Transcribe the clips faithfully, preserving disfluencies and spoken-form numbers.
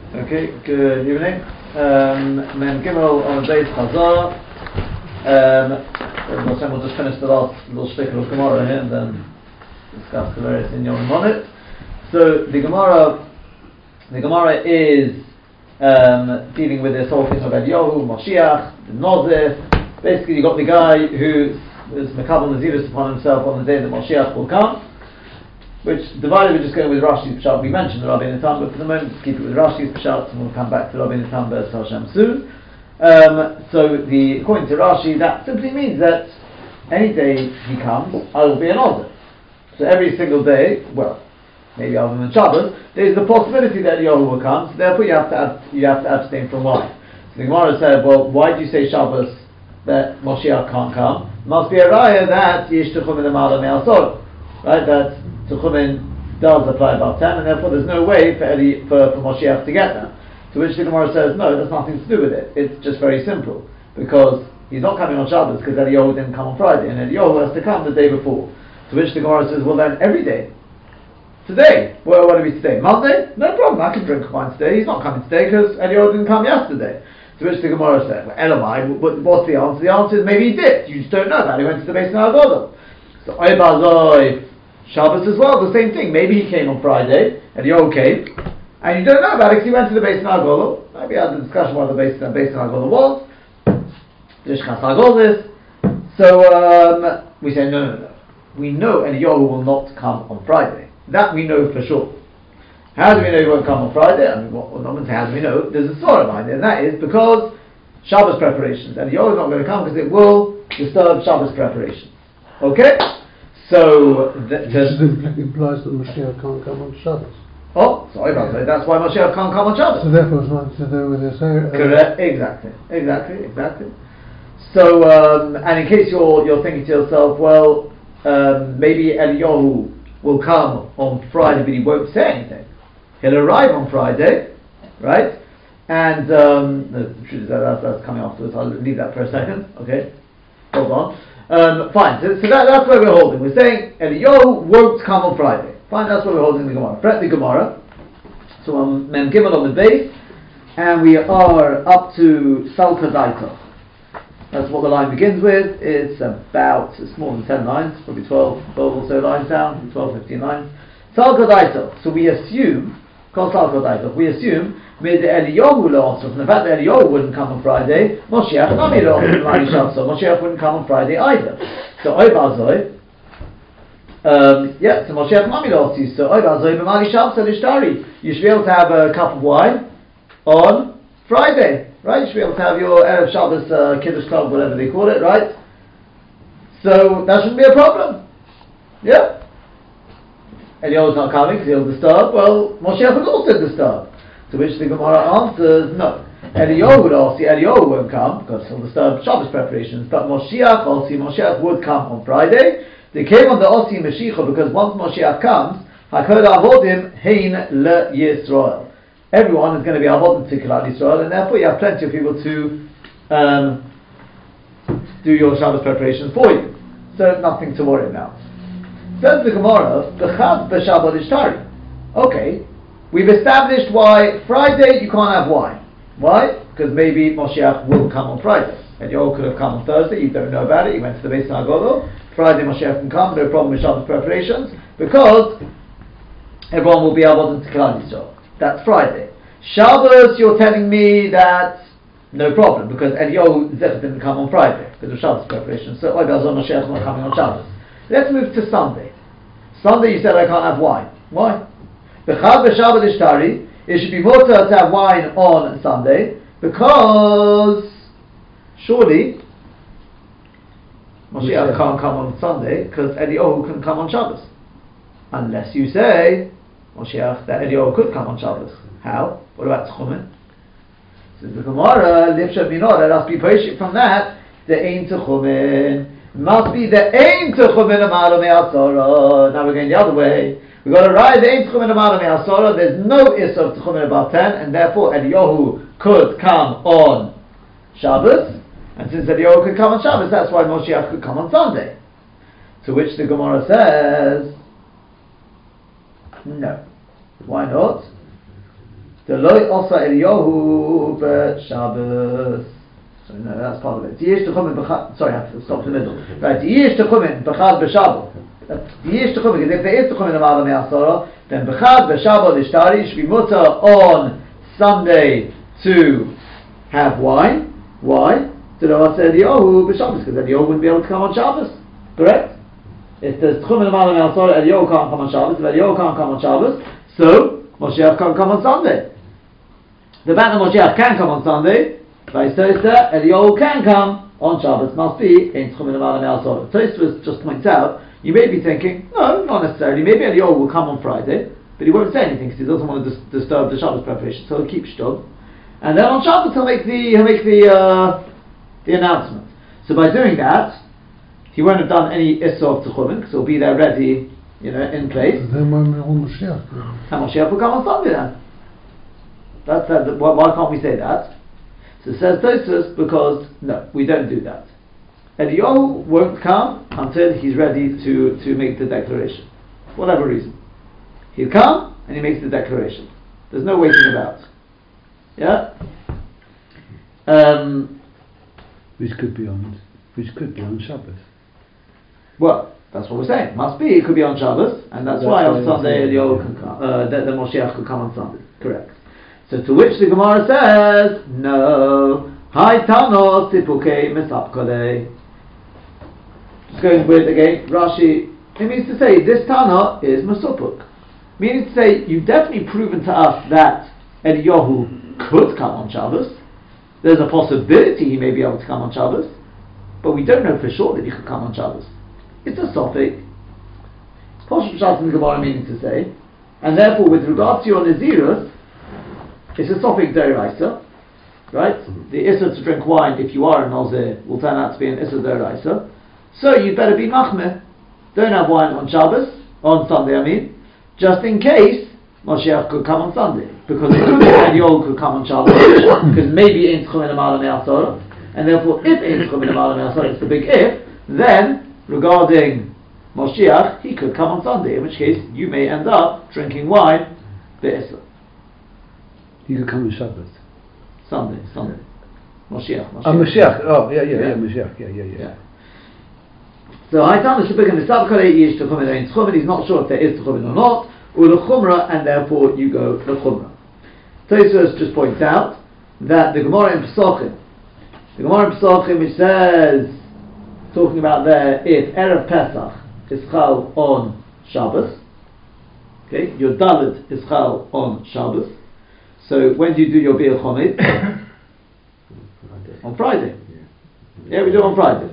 Okay, good evening. Um, Mem Gimel on the base Chazor. Um, we'll just finish the last little shtickle of Gemara here and then discuss the various inyanim on it. So the Gemara, the Gemara is um, dealing with this whole thing of Eliyahu, Moshiach, the Nozir. Basically, you got the guy who is Mekabel Nazirus upon himself on the day that Moshiach will come. Which divided, we're just going with Rashi's Pshat. We mentioned the Rabbi Natan, but for the moment, let's keep it with Rashi's Pshat, and we'll come back to Rabbi Natan Be'ez Hashem soon. Um, so, the according to Rashi, that simply means that any day he comes, I will be an Ozer. So every single day, well, maybe other than Shabbos, there is the possibility that Eliyahu will come. So therefore, you have to ab- you have to abstain from wine. So the Gemara said, well, why do you say Shabbos that Moshiach can't come? Must be a raya that Yishtuchum in the Ma'ala Me'asor, right? That Tuchumin does apply about ten, and therefore there's no way for, Eli, for, for Moshiach to get there. To which the Gemara says, no, there's nothing to do with it. It's just very simple. Because he's not coming on Shabbos, because Eliyahu didn't come on Friday, and Eliyahu has to come the day before. To which the Gemara says, well then, every day. Today. Well, what are we today? Monday? No problem, I can drink wine today. He's not coming today, because Eliyahu didn't come yesterday. To which the Gemara said, well, Elamai, what's the answer? The answer is maybe he did. You just don't know that. He went to the base of Agodol. So, Oibazoi, Shabbos as well, the same thing. Maybe he came on Friday, and he okay, and you don't know about it because he went to the base of Agolo. Maybe I had the discussion what the base of Agolo was. Dishkas Agolis. So um, we say no, no, no. We know Eliyahu will not come on Friday. That we know for sure. How do we know he won't come on Friday? I mean, what, what I'm going to say, how do we know? There's a story behind it, and that is because Shabbos preparations. Eliyahu is not going to come because it will disturb Shabbos preparations. Okay. So th- this implies that Mashiach can't come on Shabbos. Oh, sorry about that. That's why Mashiach can't come on Shabbos. So therefore, it's nothing to do with this area. Correct. Exactly. Exactly. Exactly. So, um, and in case you're you're thinking to yourself, well, um, maybe Eliyahu will come on Friday, but he won't say anything. He'll arrive on Friday, right? And um, the truth is that that's, that's coming afterwards. I'll leave that for a second. Okay. Hold on. Um, fine, so, so that, that's where we're holding. We're saying Eliyahu won't come on Friday. Fine, that's where we're holding the Gemara. Fret the Gemara. So I'm Mem Gimel on the base, and we are up to Salka Daito. That's what the line begins with. It's about, it's more than ten lines, probably twelve, twelve or so lines down, twelve, fifteen lines. Salka Daito. So we assume, called Salka Daito, we assume with Eliyahu also, from the fact that Eliyahu wouldn't come on Friday, Moshiach Nami lo so Moshiach wouldn't come on Friday either. So Oibazoi, um, yeah, so Moshiach Nami lo so Oibazoi b'mali Shabso l'shtari. You should be able to have a cup of wine on Friday, right? You should be able to have your Erev Shabbos uh, Kiddush Tov, whatever they call it, right? So that shouldn't be a problem. Yeah. Eliyahu's not coming because he'll disturb. Well, Moshiach would also disturb. To which the Gemara answers, no. Eliyahu would also, Eliyahu won't come because he'll disturb Shabbos preparations. But Moshiach, also Moshiach would come on Friday. They came on the Osi Mashiach because once Moshiach comes, Hakol Avodim Hein Le Yisrael. Everyone is going to be Avodim to Kilat Yisrael, and therefore you have plenty of people to um, do your Shabbos preparations for you. So nothing to worry about. Says the Gemara, B'chad b'Shabbat Ishtari. Okay. We've established why Friday you can't have wine. Why? Because maybe Moshiach will come on Friday. And Eliyahu could have come on Thursday, you don't know about it, he went to the base of Agodo. Friday Moshiach can come, no problem with Shabbos preparations, because everyone will be able to Klal Yisrael. That's Friday. Shabbos, you're telling me that no problem, because Eliyahu Zech didn't come on Friday, because of Shabbos preparations. So Oibazon Moshiach is not coming on Shabbos. Let's move to Sunday. Sunday you said I can't have wine. Why? B'chad b'Shabbat Ishtari, it should be mutter to have wine on Sunday because surely Moshiach can't come on Sunday because Eliyahu can come on Shabbos. Unless you say Moshiach that Eliyahu could come on Shabbos. How? What about Tchumen? Says the Gemara, Lifshat Minor, let us be patient from that. The Ein Tchumen must be the Ein Tchumen Amaro Me'asara. Now we're going the other way. We've got to ride the Ein Tchumen Amaro Me'asara. There's no Issa of Tchumen above ten, and therefore Eliyahu could come on Shabbos. And since Eliyahu could come on Shabbos, that's why Moshiach could come on Sunday. To which the Gemara says, no. Why not? The loy osa Eliyahu b'Shabbos. So no, that's part of it. Diyesh techumen b'chad. Sorry, I have to stop in the middle. Right. Diyesh techumen b'chad b'Shabbos. Diyesh techumen, because if there is techumen amala me'asara, then b'chad b'Shabbos l'shtari should be mutter on Sunday to have wine. Why? To the osa Eliyahu b'Shabbos, because Eliyahu wouldn't be able to come on Shabbos. Correct? If there's techumen amala me'asara, Eliyahu can't come on Shabbos. If Eliyahu can't come on Shabbos, so Moshiach can't come on Sunday. The fact that Moshiach can come on Sunday, vice versa, Eliyahu can come on Shabbos, must be in Tchumen Amala Me'asor. Tosfos just points out, you may be thinking, no, not necessarily, maybe Eliyahu will come on Friday, but he won't say anything because he doesn't want to dis- disturb the Shabbos preparation, so he'll keep sh'tov. And then on Shabbos he'll make the, he'll make the, uh, the announcement. So by doing that, he won't have done any Issa of Tchumen, because he'll be there ready, you know, in place. And then when we're on Mashiach. And Moshiach will come on Sunday then. That's that. Why, why can't we say that? So it says Tosfos, because no, we don't do that. Eliyahu won't come until he's ready to, to make the declaration, for whatever reason. He'll come and he makes the declaration. There's no waiting about. Yeah. Um, which could be on, which could be on Shabbos. Well, that's what we're saying. Must be. It could be on Shabbos, and that's, that's why on Sunday Eliyahu can come. Uh, the, the Moshiach could come on Sunday. Correct. So to which the Gemara says, no. Hai Tano Sipukei Mesapkole. Just going with again, Rashi. It means to say this Tana is Mesupuk. Meaning to say you've definitely proven to us that Eliyahu could come on Shabbos. There's a possibility he may be able to come on Shabbos, but we don't know for sure that he could come on Shabbos. It's a sophic. Posh Pshat in the Gemara meaning to say, and therefore with regard to your Nazirus, it's a sophic deraisa, right? Mm-hmm. The Issa to drink wine if you are a Nazir will turn out to be an Issa deraisa. So you'd better be machmeh. Don't have wine on Shabbos, on Sunday I mean, just in case Moshiach could come on Sunday. Because it could be that Eliyahu could come on Shabbos, because maybe in Tchumen Amala Me'asora, and therefore if in Tchumen Amala Me'asora, it's the big if, then regarding Moshiach, he could come on Sunday, in which case you may end up drinking wine be'isa. He could come on Shabbos. Sunday, Sunday. Moshiach. Moshiach. Oh, Moshiach. Oh, yeah, yeah, yeah, yeah. Moshiach. Yeah, yeah, yeah. yeah. So I tell the Shepik and the Sabkale Yish Techumen Ein Techumen, he's not sure if there is Techumen or not, or the Chumrah, and therefore you go the Chumrah. Tosfos just points out that the Gemara in Pesachim, the Gemara in Pesachim which says, talking about there, if Erev Pesach is Chal on Shabbos, okay, your Dalet is Chal on Shabbos, so when do you do your Bir Chomid? On Friday. Yeah, we do it on Friday.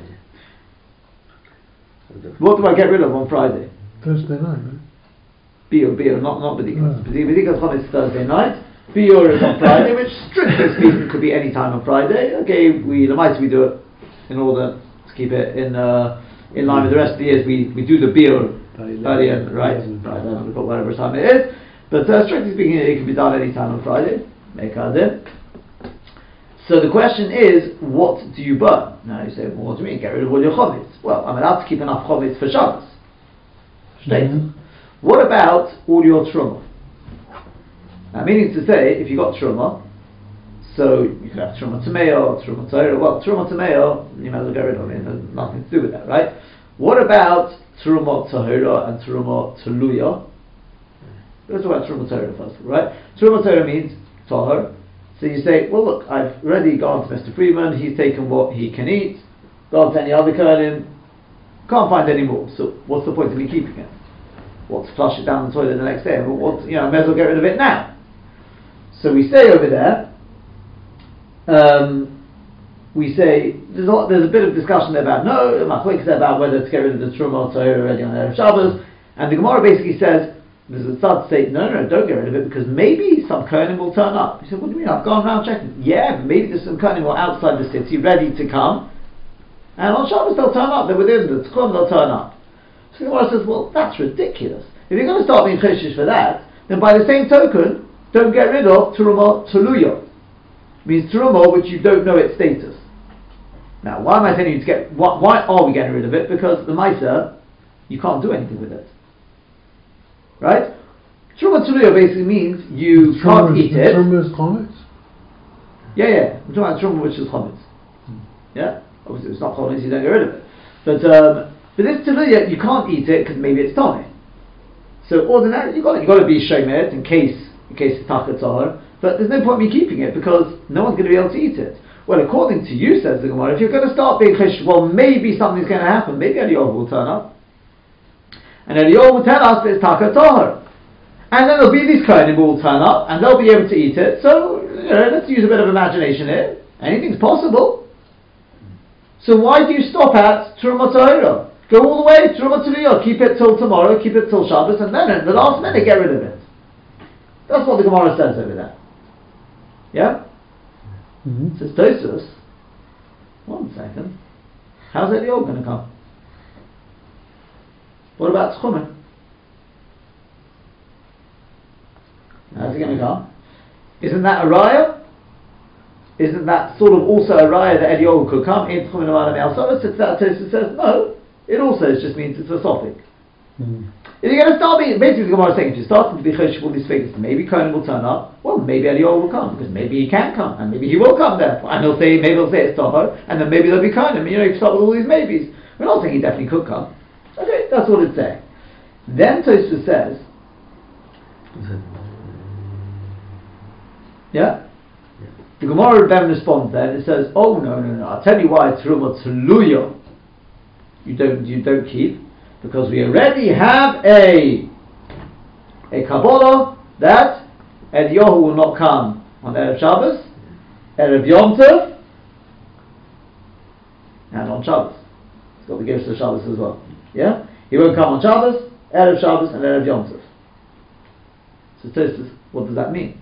What do I get rid of on Friday? Thursday night, right? Biur, Biur, not not B'dikas. B'dikas Chomid is Thursday night. Biur is on Friday, which strictly speaking could be any time on Friday. Okay, we the might we do it in order to keep it in uh, in line with the rest of the years. We we do the Biur earlier, right? Right, eleven o'clock, whatever time it is. But uh, strictly speaking, it can be done any time on Friday. Make adin. So the question is, what do you burn? Now you say, well, what do you mean? Get rid of all your chometz. Well, I'm allowed to keep enough chometz for Shabbos. Mm-hmm. What about all your truma? Now, meaning to say, if you got truma, so you could have truma tameo, truma toira. Well, truma tameo, you might as well get rid of it. There's nothing to do with that, right? What about truma toira and truma teluya? Let's talk about truma toira first, right? Truma toira means tahor. So you say, well look, I've already gone to Mister Freeman, he's taken what he can eat, gone to any other Kohanim, can't find any more, so what's the point of me keeping it? What, to flush it down the toilet the next day? Well, what, you know, I may as well get rid of it now. So we say over there, um, we say, there's a, lot, there's a bit of discussion there about, no, Machlokes there about whether to get rid of the Truma or Torah already on Erev Shabbos, and the Gemara basically says, there's a start to say, no, no, no, don't get rid of it because maybe some Kohanim will turn up. He said, what do you mean? I've gone around checking. Yeah, but maybe there's some Kohanim who are outside the city ready to come, and on Shabbos they'll turn up. They're within the Tchum, they'll turn up. So the Gemara says, well, that's ridiculous. If you're going to start being choshesh for that, then by the same token, don't get rid of Teruma Teluya. It means Teruma which you don't know its status. Now, why am I telling you to get? Why, why are we getting rid of it? Because the Maisa, you can't do anything with it. Right? Truma Tuluya basically means you The can't truma is- eat the it. Truma is chometz? Yeah, yeah. I'm talking about truma which is chometz. Yeah? Obviously it's not chometz, you don't get rid of it. But um, but this Tuluya, you can't eat it because maybe it's Tomei. So ordinarily, you've got, you've got to be shomer in case in case it's Tachat Tzahar. But there's no point in me keeping it because no one's going to be able to eat it. Well, according to you, says the Gemara, if you're going to start being chesh, well, maybe something's going to happen. Maybe Eliyahu will turn up. And Eliyahu will tell us that it's Tachat Tzahar. And then there'll be these kohanim who will turn up and they'll be able to eat it. So, you know, let's use a bit of imagination here. Anything's possible. So why do you stop at Truma Tahira? Go all the way, Truma Tahira, keep it till tomorrow, keep it till Shabbos, and then at the last minute get rid of it. That's what the Gemara says over there. Yeah? Mm-hmm. Says Tosfos, one second. How's Eliyahu going to come? What about Tchumen? How's he going to come? Isn't that a raya? Isn't that sort of also a raya that Eliyahu could come in Tchumen Amalam Yalsavas? It's that Tosfos says no. It also just means it's a sophic. Mm-hmm. If you're going to start being, basically the Gemara is saying, if you're starting to be chosh with these figures, maybe Cohen will turn up, well, maybe Eliyahu will come, because maybe he can come, and maybe he will come there, and he'll say, maybe he'll say it's Toho, and then maybe there'll be Cohen, and you know, you start with all these maybes. We're not saying he definitely could come. Okay, that's what it's saying. Then Tosfos says, yeah? The Gemara then responds then, it says, oh no, no, no, I'll tell you why Truma Tuluya you don't, you don't keep, because we already have a a Kabbalah that Eliyahu will not come on Erev Shabbos, Erev Yom Tov, and on Shabbos. He's got the gifts of Shabbos as well. Yeah? He won't come on Shabbos, Erev Shabbos, and Erev Yom Tov. So Tosfos, what does that mean?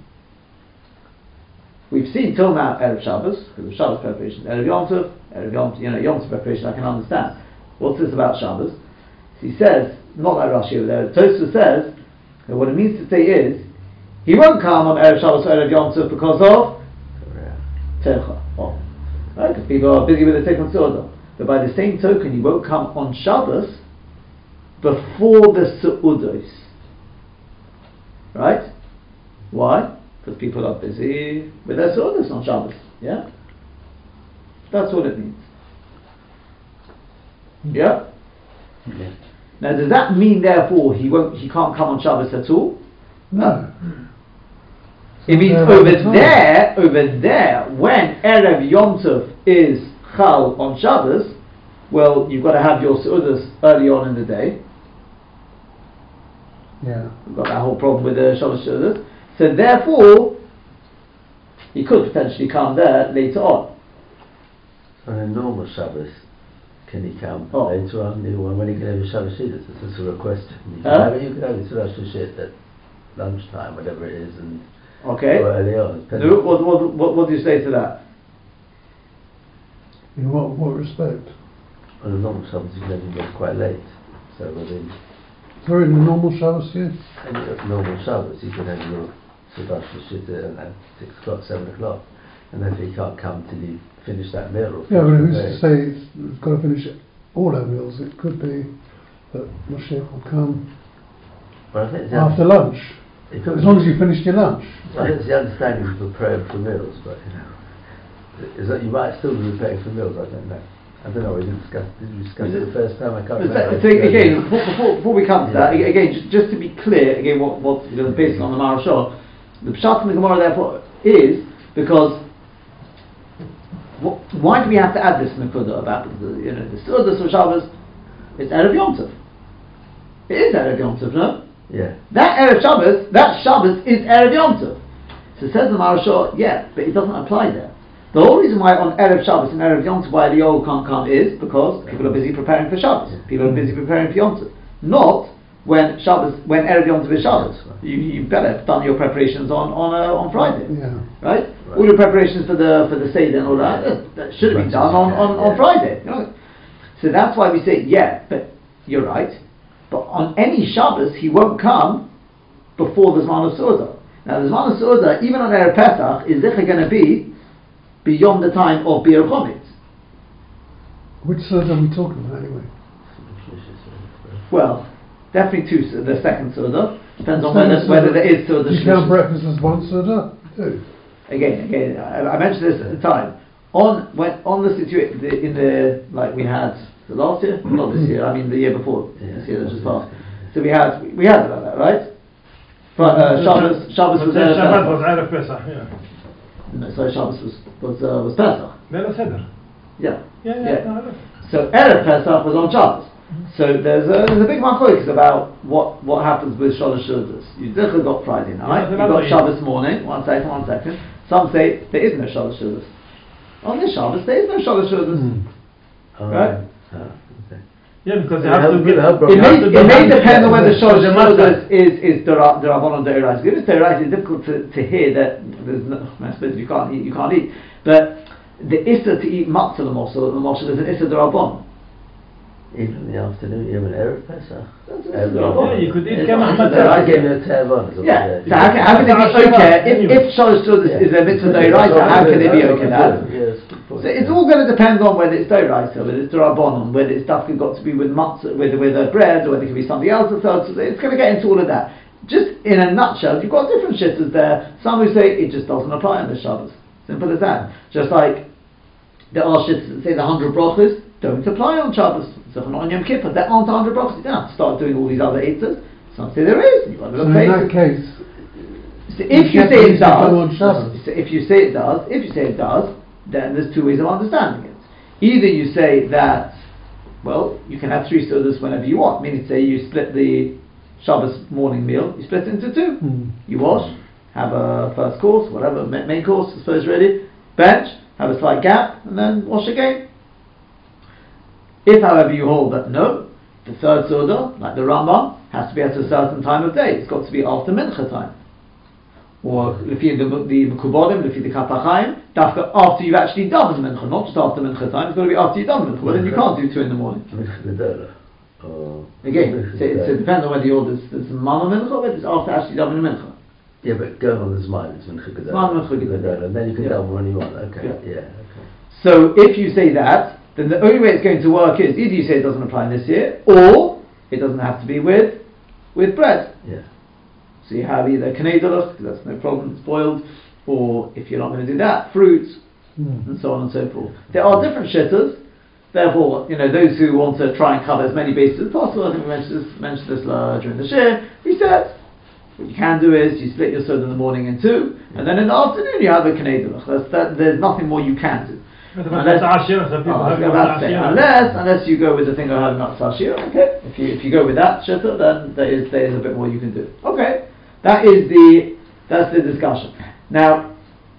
We've seen till now Erev Shabbos, because of Shabbos preparation, Erev Yom Tov, Erev Yom Tov, you know, Yom Tov preparation, I can understand. What's this about Shabbos? He says, not like Rashi over there, Tosfos says that what it means to say is, he won't come on Erev Shabbos or Erev Yom Tov because of Tercha. Oh. Right? Because people are busy with the second Su'udah. But by the same token, he won't come on Shabbos before the Su'udos. Right? Why? Because people are busy with their Su'udos on Shabbos. Yeah? That's what it means. Yeah? Yeah. Now, does that mean therefore he won't, he can't come on Shabbos at all? No. It means Uh, over no. there, over there, when Erev Yom Tov is Chal on Shabbos, well, you've got to have your Su'udas early on in the day. Yeah. We've got that whole problem with the Shabbos Su'udas. So therefore, he could potentially come there later on. On a normal Shabbos, can he come Oh. later on? When he can have a Shabbos Shidduch, it's a sort of question. You Huh? can have, you can have a Shabbos Shidduch at lunchtime, whatever it is, and Okay? or early on. No, what, what, what, what do you say to that? In what what respect? On a normal Shabbos, you can have him get quite late. So within Sorry, in the normal Shabbos, yes. any normal Shabbos, you can have your Shabbos Shidduch at six o'clock, seven o'clock, and if he can't come till you finish that meal. Or Yeah, but finish who's the to day. say it's, it's got to finish all our meals? It could be that Moshe will come Well, I think the after lunch, it could as be- long as you finished your lunch. I think it's the understanding of preparing for meals, but you know, is that you might still be preparing for meals. I don't know. I don't know. We didn't discuss. Did we discuss it the first time? I can't So, remember. so again, before, before, before we come to that, Yeah. again, just, just to be clear, again, what, what because based on the Marashah, the Pshat in the Gemara therefore is because wh- why do we have to add this Nekuda about the, you know the Su'udas of Shabbos? It's Erev Yom Tov. It is Erev Yom Tov, no? Yeah. That Erev Shabbos, that Shabbos is Erev Yom Tov. So says the Marashah, yeah, but it doesn't apply there. The whole reason why on Erev Shabbos and Erev Yom Tov why the Eliyahu can't come is because people are busy preparing for Shabbos. People are busy preparing for Yom Tov. Not when Shabbos, when Erev Yom Tov is Shabbos. You, you better have done your preparations on on uh, on Friday, Yeah. right? Right. All your preparations for the for the Seder and all that, that, that should have been done on, on, on Yeah. Friday. You know? So that's why we say, yeah, but you're right. But on any Shabbos, he won't come before the Zman of Su'udah. Now the Zman of Su'udah, even on Erev Pesach, is going to be beyond the time of Bir Chometz. Which Suda are we talking about anyway? Well, definitely two. su- The second Suda depends on Second whether Suda. whether there is Suda. Do you count Shlishi. breakfast as one Suda? Do. Again, again, I, I mentioned this at the time. On when on the situation the, in the like we had the last year, not this year. I mean the year before. Yeah. This year that just passed. So we had we had about that, right? But uh, Shabbos Shabbos was Shabbat Erev was Pesach. Erev Pesach, yeah. No, sorry, Shabbos was was uh, was Pesach. Leil Seder. Yeah. Yeah, yeah, Yeah. no, no. So Erev Pesach was on Shabbos. So there's a there's a big machlokes about what what happens with Shalosh Seudos. You Yitzchak got Friday night. You Yeah, got yeah. Shabbos morning. One second, one second. Some say there is no Shalosh Seudos. On this Shabbos there is no Shalosh Seudos. Oh, Right? ah, okay. Yeah, because you Yeah, have to how- give. how- It you may, have to it may give- depend on whether Yeah, Shalosh the matter. Seudos is is Dera- Derabbanon Deiraisa. If it's Deiraisa, it's difficult to, to hear that there's no. I suppose you can't eat, you can't eat. But the issa to eat matzah the moshel, the moshel is an issa Derabbanon. Even in the afternoon, even Erev Pesach. That's Erev Issa Pesach. Derabbanon. Yeah, you could eat It's Kemach not Issa Matzah. I Deiraisa. gave you a Te'avon. Yeah, so how can, how can it be okay if, if Shalosh Seudos Yeah. is a mitzvah Deiraisa? How can it be okay that? So it's all going to depend on whether it's Deiraisa, whether it's Derabbanon, whether it's stuff that's got to be with matzah, with with a bread, or whether it can be something else. So so it's going to get into all of that. Just in a nutshell, you've got different shittas there. Some who say it just doesn't apply on the Shabbos. Simple as that. Just like there are shittas that say the hundred brachas don't apply on Shabbos. So if not on Yom Kippur, there aren't hundred brachas. You don't have to start doing all these other eitzahs. Some say there is. You've got to So look in that places. case, So if you Yom say Kippur it is to go on does, Shabbos. so if you say it does, if you say it does, then there's two ways of understanding it. Either you say that, well, you can have three sodas whenever you want. Meaning, say you split the Shabbos morning meal, you split it into two. Hmm. You wash, have a first course, whatever ma- main course, I suppose really, bench, have a slight gap, and then wash again. If, however, you hold that no, the third soda, like the Rambam, has to be at a certain time of day. It's got to be after mincha time. Or lefi the the Mekubodim, lefi the Kapachayim, dafka after you've actually done the mincha, not just after mincha time. It's got to be after you've done the mincha. Well, then you can't do two in the morning. Oh. Again, so, so it depends on whether you're there's, there's mama mincha or whether it's after actually done the mincha. Yeah, but going on the Zman, it's Mincha Gedola. Zman Mincha Gedola. And then you can Yeah. double when you want. Okay, Yeah. yeah, okay. So if you say that, then the only way it's going to work is either you say it doesn't apply in this year, or it doesn't have to be with with bread. Yeah. So you have either kanedolach, because that's no problem, it's boiled, or if you're not going to do that, fruits, Hmm. and so on and so forth. There are different shittas. Therefore, you know, those who want to try and cover as many bases as possible, I think we mentioned this, mentioned this uh, during the shir, we said, what you can do is you split your soda in the morning in two, and then in the afternoon you have a kanedolach. That's that. There's nothing more you can do. But Unless, that's Ashir, some people oh, I was have about to say, Ashir. unless unless you go with the thing of having nuts ashir, okay. If you if you go with that shitta, then there is there is a bit more you can do. Okay, that is the that's the discussion. Now,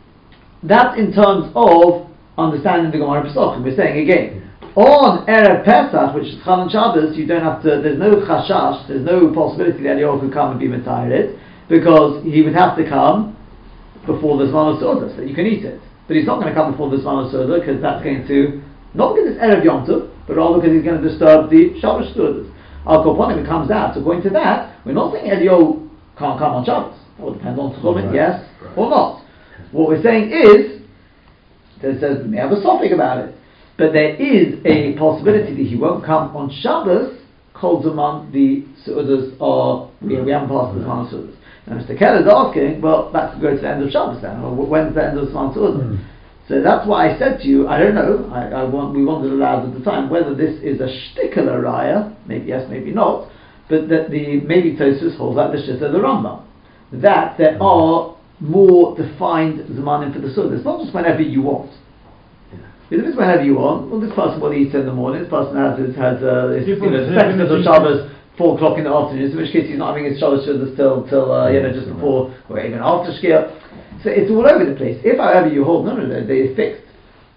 that's in terms of understanding the Gemara Pesachim. We're saying again, on Erev Pesach, which is Chal and Shabbos, you don't have to. There's no chashash. There's no possibility that Eliyahu could come and be mitared, because he would have to come before the Zman of Seudah, so that you can eat it. But he's not going to come before the Zman of Seudah, because that's going to, not because it's Erev Yom Tov, but rather because he's going to disturb the Shabbos Seudah. Al Koponim, it comes out. According to that, we're not saying Eliyahu can't come on Shabbos. That will depend on Tchumit, Right, yes right. or not. What we're saying is, there says we may have a sophic about it, but there is a possibility that he won't come on Shabbos. Kol Zaman, the Seudas are, we, we haven't passed the Zman of Seudas. Now Mister Keller is asking, well, that could go to the end of Shabbos then, or when's the end of Zman Seudah? Mm. So that's why I said to you, I don't know, I, I want, we wanted aloud at the time, whether this is a shtickler raya, maybe yes, maybe not, but that the, maybe Tosfos holds like the Shitta of the Rambam, that there are more defined Zmanim for the Seudah. It's not just whenever you want. Because if it's whenever you want, well, this person will eat in the morning, this person has his, has uh, his, you know, the second of the Shabbos, four o'clock in the afternoon, in which case he's not having his Shabbos Seudah till, till uh, you know, just before, or even after Shkia. So it's all over the place. If, however, you hold, no, no, no, they are fixed.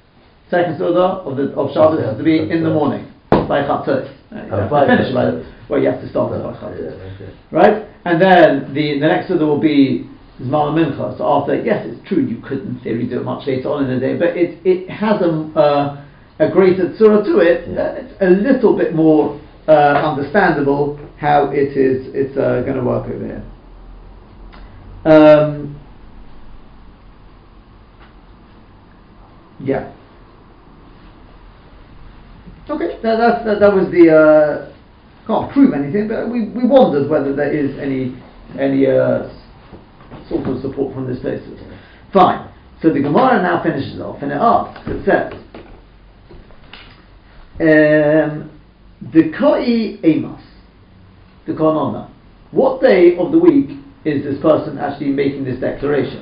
Second Seudah of, the, of Shabbos has to be in the morning, by Chatzos. Uh, you have to finish by, well, you have to start it by Chatzos. Right? And then the, the next Seudah will be Zman Mincha. So after, yes, it's true, you could in theory do it much later on in the day, but it it has a, uh, a greater tzura to it, Yeah. that it's a little bit more uh, understandable how it is it's uh, going to work over here. Um, yeah. Okay, that, that's, that, that was the uh, can't prove anything, but we, we wondered whether there is any any uh, sort of support from this basis. Fine. So the Gemara now finishes off and it asks, it says, um, the Koi Amos, the Konona. What day of the week is this person actually making this declaration?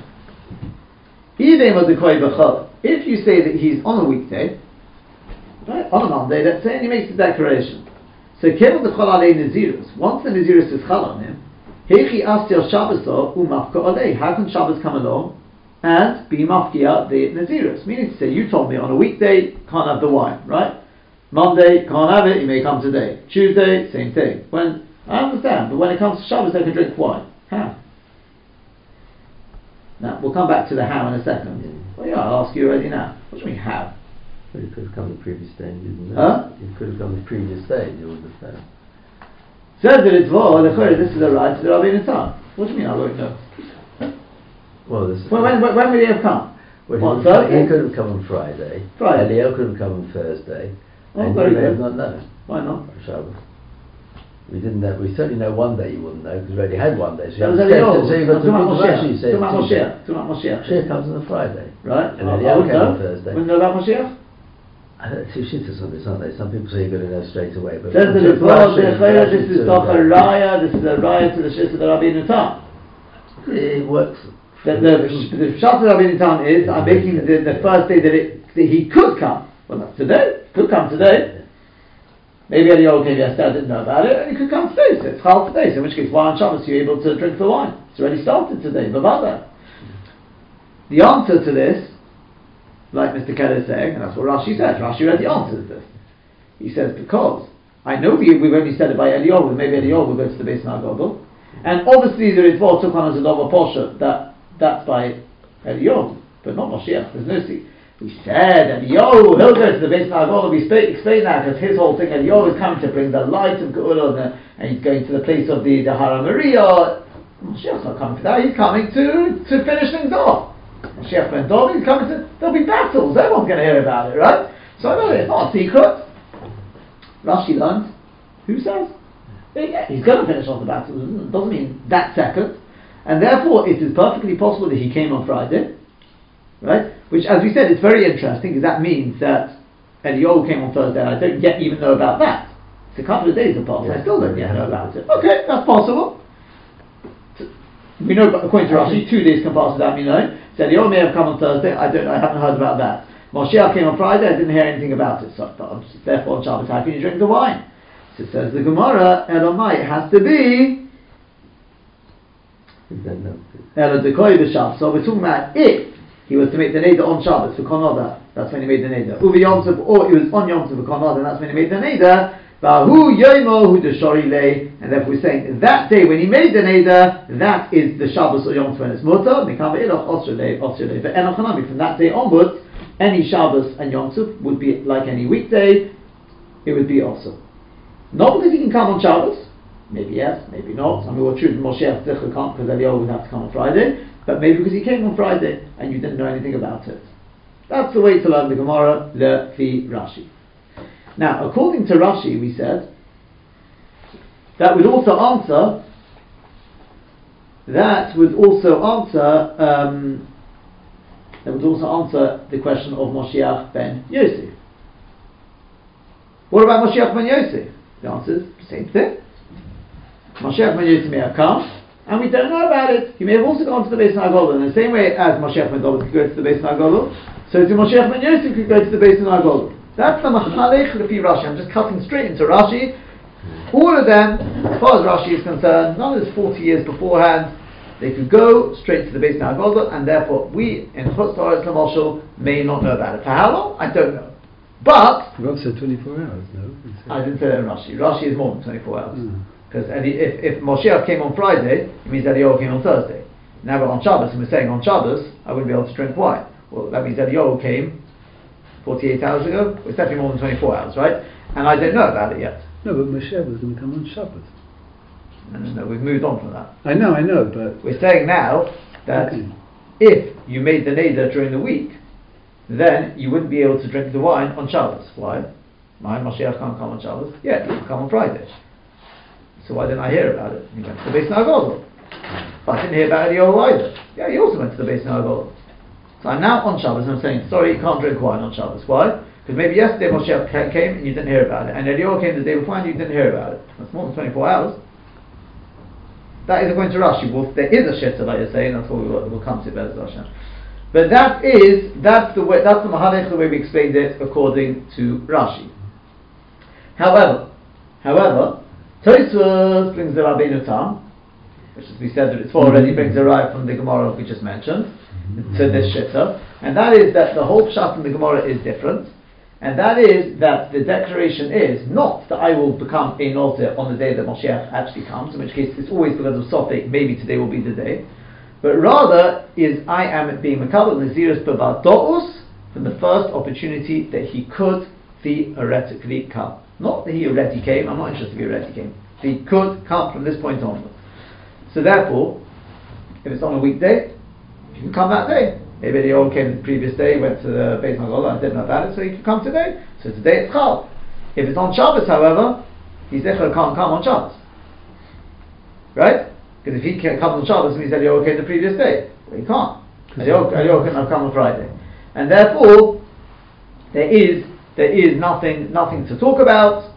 If you say that he's on a weekday, right, on a Monday, let's say, and he makes the declaration. So Kevin the Cholalei Nazirus, once the Nazirus is Chal on him, Heichi Astir Shabbaso Umafka Olei. How can Shabbos come along and be Mafkia the Nazirus? Meaning to say, you told me on a weekday, can't have the wine, right? Monday, can't have it, you may come today. Tuesday, same thing. When I understand, but when it comes to Shabbos, they can drink wine. How? Now, we'll come back to the how in a second. Yeah. Well, yeah, I'll ask you already now. What do you mean, how? Well, you could have come the previous day and you didn't know. Huh? You could have come the previous day and you would have known. Says that it's Vor, this is a right to the Rabbeinu Tam. What do you mean I won't know? Well, this is Well, when, when, when would he have come? Well, On he, would come, Thursday? he could have come on Friday. Friday. Elio could have come on Thursday. Oh, and very you may good. have not known. Why not? on Shabbos. We didn't know. We certainly know one day you wouldn't know because we already had one day. So That you was have to Elio. take- so you've got to Talking about think of Rashi. Moshiach. Say Talking about Tuesday. Moshiach. Talking about Moshiach. Moshiach comes on a Friday. Right? And I- I Elio wouldn't came know. on Thursday. Wouldn't know about Moshiach? I don't- Two shittas on this, aren't they? Some people say you're going to know straight away. But Says that Rashi- it's Vor, Rashi- this Rashi is says Doch a that. Raya, this is a Raya to the Shis of the Rabbeinu Tam. It works. The, the, the Pshat of Rabbeinu Tam is, I'm making the, the first day that, it, that he could come. Well, that's today. Could come today. Maybe Eliyahu came yesterday, I didn't know about it, and he could come today, so it's Chal today, so in which case, why on Shabbos are you able to drink the wine? It's already started today, Bavada. The answer to this, like Mister Keller is saying, and that's what Rashi says, Rashi already answers this. He says, because, I know we, we've only said it by Eliyahu, maybe Eliyahu will go to the base Nagogel, and obviously there is Vor Tukhan as a Dova Posha, that, that's by Eliyahu, but not Moshiach, there's no see. We said that Eliyahu, he'll go to the base of Nagol, we sp- explain that because his whole thing, Eliyahu is coming to bring the light of Geula and, and he's going to the place of the, the Hara Maria. Moshiach's not coming for that, he's coming to, to finish things off. Moshiach went on, he's coming to, there'll be battles, everyone's going to hear about it, right? So I know it's not a secret. Rashi learns, who says? Yeah, he's going to finish off the battles, it doesn't mean that second. And therefore it is perfectly possible that he came on Friday, right? Which, as we said, is very interesting because that means that Eliyahu came on Thursday and I don't yet even know about that. It's a couple of days have passed, Yeah. I still don't yet know about it. Okay, that's possible. We know, according to Rashi, two days can pass without me knowing. So Eliyahu may have come on Thursday, I don't know, I haven't heard about that. Moshiach came on Friday, I didn't hear anything about it. So therefore on Shabbos, how can you drink the wine? So it says the Gemara, Elamai, it has to be Ela Dekoy B'Shav. So we're talking about if he was to make the neder on Shabbos for Konoda, that's when he made the neder. Uvi Yom Tov, or it was on Yom Tov for Konoda, and that's when he made the neder. Vahu Yoimo Hu Deshori Lei, and therefore we're saying that day when he made the neder, that is the Shabbos or Yom Tov when it's Mutter. Mikam Ve'ilach Osre Lei Osre Lei. But Enochanami, from that day onwards, any Shabbos and Yom Tov would be like any weekday. It would be also not because he can come on Shabbos. Maybe yes, maybe not. I mean, we'll choose Moshiach Tzich can't because Eliyahu would have to come on Friday. But maybe because he came on Friday and you didn't know anything about it. That's the way to learn the Gemara, le fi Rashi. Now, according to Rashi, we said, that would also answer, that would also answer, um, that would also answer the question of Moshiach ben Yosef. What about Moshiach ben Yosef? The answer is the same thing. Moshiach ben Yosef may have come, and we don't know about it. He may have also gone to the Beis Nagol. In the same way as Moshiach ben David could go to the Beis Nagol, so to Moshiach ben Yosef could go to the Beis Nagol. That's the Machalech Lefi Rashi. I'm just cutting straight into Rashi. All of them, as far as Rashi is concerned, none of this forty years beforehand, they could go straight to the Beis Nagol, and therefore we in Chutz La'aretz L'Moshel may not know about it. For how long? I don't know. But Rob said twenty-four hours, no? I didn't say that in Rashi. Rashi is more than twenty-four hours. Mm. Because if, if Moshiach came on Friday, it means Eliyahu came on Thursday. Now we're on Shabbos, and we're saying on Shabbos, I wouldn't be able to drink wine. Well, that means Eliyahu came forty-eight hours ago. Well, it's definitely more than twenty-four hours, right? And I don't know about it yet. No, but Moshe was going to come on Shabbos. No, no, no, we've moved on from that. I know, I know, but... We're saying now that Okay. if you made the neder during the week, then you wouldn't be able to drink the wine on Shabbos. Why? My Moshiach can't come on Shabbos. Yeah, he can come on Friday. So why didn't I hear about it? He went to the Beis Nagodol. But I didn't hear about Eliyahu either. Yeah, he also went to the Beis Nagodol. So I'm now on Shabbos and I'm saying, sorry, you can't drink wine on Shabbos. Why? Because maybe yesterday Moshiach came and you didn't hear about it, and Eliyahu came the day before and you didn't hear about it. That's more than twenty-four hours. That is according to Rashi. Well, there is a shitta, like you're saying. That's what we will we'll come to, Be'ez Hashem. But that is that's the way that's the mahalech, the way we explained it according to Rashi. However, however, Tosfos brings the Rabbeinu Tam, which as we said that it's already brings a raya from the Gemara we just mentioned to this shitta, and that is that the whole pshat in the Gemara is different. And that is that the declaration is not that I will become a Nazir on the day that Moshiach actually comes, in which case it's always because of Sophic, maybe today will be the day, but rather is I am being Mekabel Nazirus Bavadous from the first opportunity that he could theoretically come. Not that he already came, I'm not interested if he already came. He could come from this point onwards. So therefore, if it's on a weekday, you can come that day. Maybe the old came the previous day, went to the Beis Nagodol and didn't know about it, so he can come today. So today it's Chal. If it's on Shabbos, however, he's therefore can't come on Shabbos. Right? Because if he can't come on Shabbos, it means that he came the previous day. Well, he can't. Eliyahu cannot come on Friday. And therefore, there is there is nothing nothing to talk about.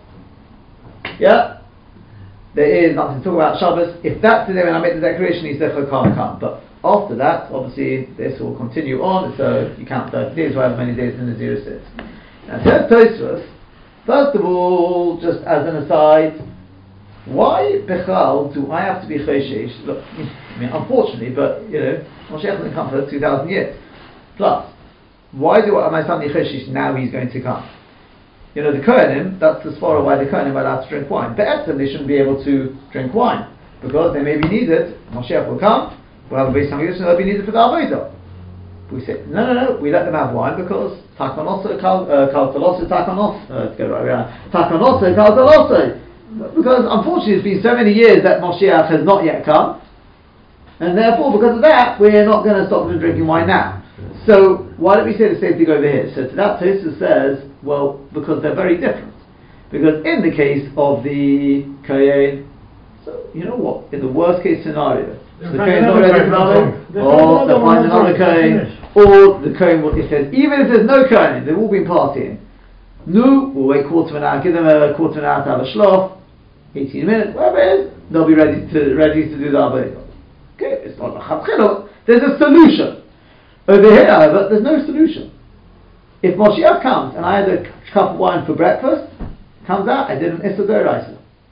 Yeah? There is nothing to talk about Shabbos. If that's the day when I make the declaration, he's therefore can't come. But after that, obviously, this will continue on, so you count thirty days, however many days in the zero sits. Now, says Tosfos, first of all, just as an aside, why Bechal do I have to be Choshesh? Look, I mean, unfortunately, but, you know, Moshiach hasn't come for two thousand years. Plus, why do I, am I suddenly Choshesh now he's going to come? You know, the Kohanim, that's the spora why the Kohanim are allowed to drink wine. But Etzem, they shouldn't be able to drink wine, because they may be needed, Moshiach will come, we'll have a Beis Hamikdash and they'll be needed for the Avodah. We say, no, no, no, we let them have wine because Takonoso, Kaltaloso, Takonos, let's go right around, Takonoso, Kaltaloso. Because unfortunately it's been so many years that Moshiach has not yet come, and therefore because of that, we're not going to stop them drinking wine now. So, why don't we say the same thing over here? So to that, Tosfos says, well, because they're very different. Because in the case of the Kohen, so you know what, in the worst case scenario, the Kohen not ready to marry, or they'll find another Kohen, or the Kohen, it says, even if there's no Kohen, they've all been partying. No, we'll wait quarter of an hour, give them a quarter of an hour to have a shlof, eighteen minutes, whatever it is, they'll be ready to ready to do the Avodah. Okay, it's not a Chatchilot, there's a solution. Over here, however, there's no solution. If Moshiach comes and I had a cup of wine for breakfast, comes out, I did an Issa D'Oraisa.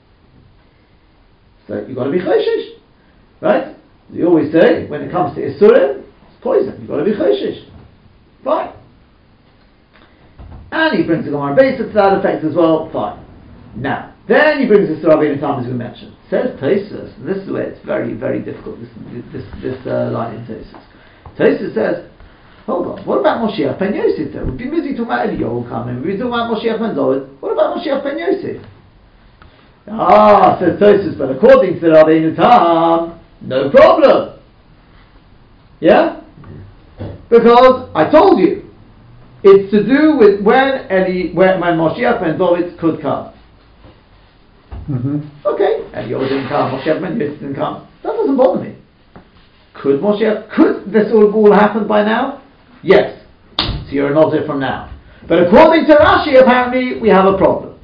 So you've got to be Choshesh. Right? You always say, when it comes to Isurim, it's poison. You've got to be Choshesh. Fine. And he brings the Gemara Beis to that effect as well. Fine. Now, then he brings us to Rabbeinu Tam, as we mentioned. Says Tosfos, and this is where it's very, very difficult, this this, this uh, line in Tosfos. Tosfos says, hold on, what about Moshiach ben Yosef though? We've been busy talking about Eliyahu coming, we've been talking about Moshiach ben David. What about Moshiach ben Yosef? Ah, says Tosfos, but according to Rabbeinu Tam, no problem. Yeah? Because I told you, it's to do with when Eli, when, when Moshiach ben David could come. Mm-hmm. Okay, Eliyahu didn't come, Moshiach ben Yosef didn't come. That doesn't bother me. Could Moshiach, could this all, all happen by now? Yes. So you're a Nazir from now. But according to Rashi, apparently, we have a problem.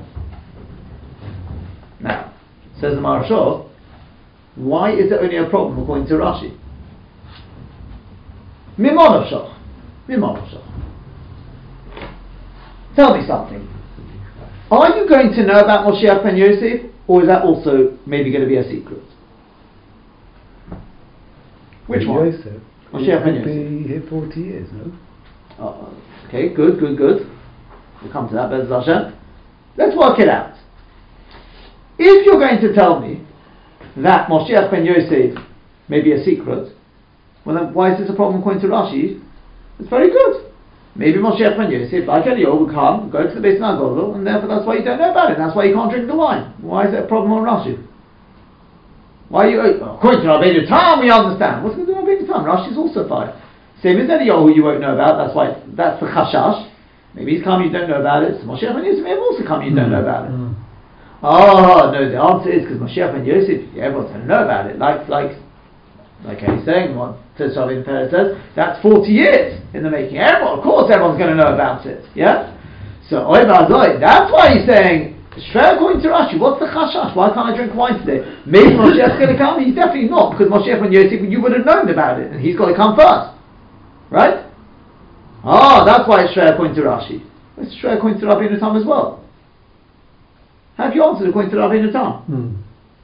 Now, says the Maharshal, why is it only a problem according to Rashi? Mimonavshach. Mimonavshach. Tell me something. Are you going to know about Moshiach ben Yosef, or is that also maybe going to be a secret? Which one? Yosef. Moshiach ben He'll Yosef. be here forty years, no? Uh, okay, good, good, good. We'll come to that, Be'ez Hashem. Let's work it out. If you're going to tell me that Moshiach ben Yosef may be a secret, well then why is this a problem according to Rashi? It's very good. Maybe Moshiach ben Yosef, like Eliyahu, will come, go to the Beis Nagodol, and therefore that's why you don't know about it. That's why you can't drink the wine. Why is it a problem on Rashi? Why you? Oh, according to Rabbeinu Tam, we understand. What's going to do Rabbeinu Tam? Rashi's also fine. Same as Eliyahu, you won't know about. That's why. That's the chashash. Maybe he's come, you don't know about it. So Moshiach ben Yosef may have also come, you don't know about it. Mm. Oh no, the answer is because Moshiach ben Yosef, everyone's going to know about it. Like like like he's saying, what Tzitz Rabbeinu Perez says, that's forty years in the making. Everyone, of course, everyone's going to know about it. Yeah. So Oy V'Azoi, that's why he's saying. Straight according to Rashi, what's the chashash? Why can't I drink wine today? Maybe Moshiach's going to come. He's definitely not, because Moshiach ben Yosef, you would have known about it, and he's got to come first, right? Oh, that's why it's straight according to Rashi. It's straight according to Rabbeinu Tam as well. How have you answered according to Rabbeinu Tam? Hmm.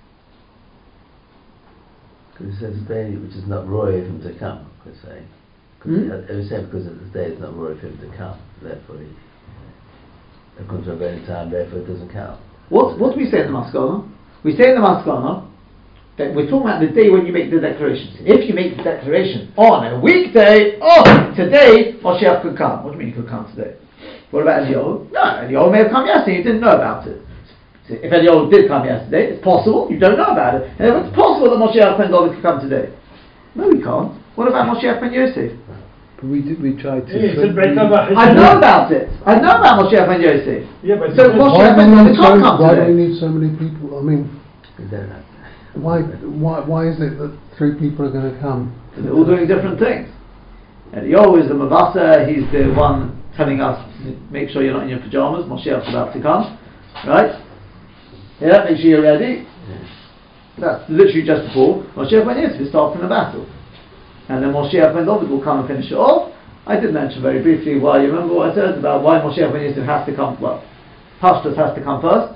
Because it says day which is not roy for him to come, per se. Hmm? It was saying because of the day is not roy for him to come, therefore he, according to Rabbeinu Tam, therefore it doesn't count. What, what do we say in the Maskana? We say in the Maskana that we're talking about the day when you make the declarations. If you make the declaration on a weekday, oh, today Moshiach could come. What do you mean he could come today? What about Eliyahu? No, Eliyahu may have come yesterday, you didn't know about it. So if Eliyahu did come yesterday, it's possible, you don't know about it. And if it's possible that Moshiach ben David could come today. No, he can't. What about Moshiach ben Yosef? But we did, we tried to. Yeah, thread- it's a we- I know about it. I know about Moshiach ben Yosef. Yeah, but So it says- Moshiach Why ben do, we David need so, can't come why do we today. need so many people? I mean, We don't have why, why, why is it that three people are going to come? They're all doing different things. Eliyahu is the Mavasa, he's the one telling us, make sure you're not in your pajamas, Moshiach's about to come. Right? Yeah, make sure you're ready. That's literally just before Moshiach ben Yosef is starting the battle. And then Moshiach ben David will come and finish it off. I did mention very briefly why, you remember what I said about why Moshiach ben Yosef has to come, well, Pashtus has to come first.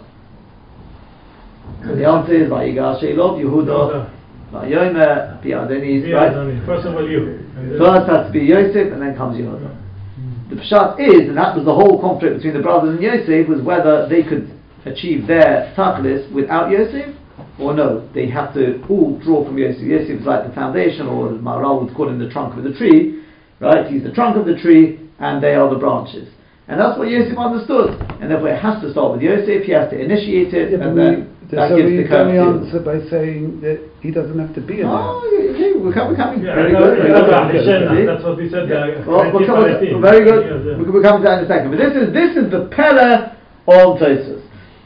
And the answer is, Vayigash Elov, Yehuda, Vayomer, Bi'adenis, Yeah, right? Adoni. First of all, you. And then- First has to be Yosef, and then comes Yehuda. The Pshat is, and that was the whole conflict between the brothers and Yosef, was whether they could achieve their Tachlis without Yosef, or no, they have to all draw from Yosef. Yosef is like the foundation, or as Maharal would call him, the trunk of the tree, right? He's the trunk of the tree, and they are the branches. And that's what Yosef understood. And therefore it has to start with Yosef, he has to initiate it, Yeah, but and we, then that so gives we the can only curfew. answer by saying that he doesn't have to be in Oh, yeah, yeah, we're coming, we're coming. Yeah, very no, good. yeah, Very yeah, good. yeah, See? that's what we said. Yeah. Uh, Well, we're coming, nineteen, very good. years, yeah. We'll come to that in a second. But this is this is the Pella on Tosfos.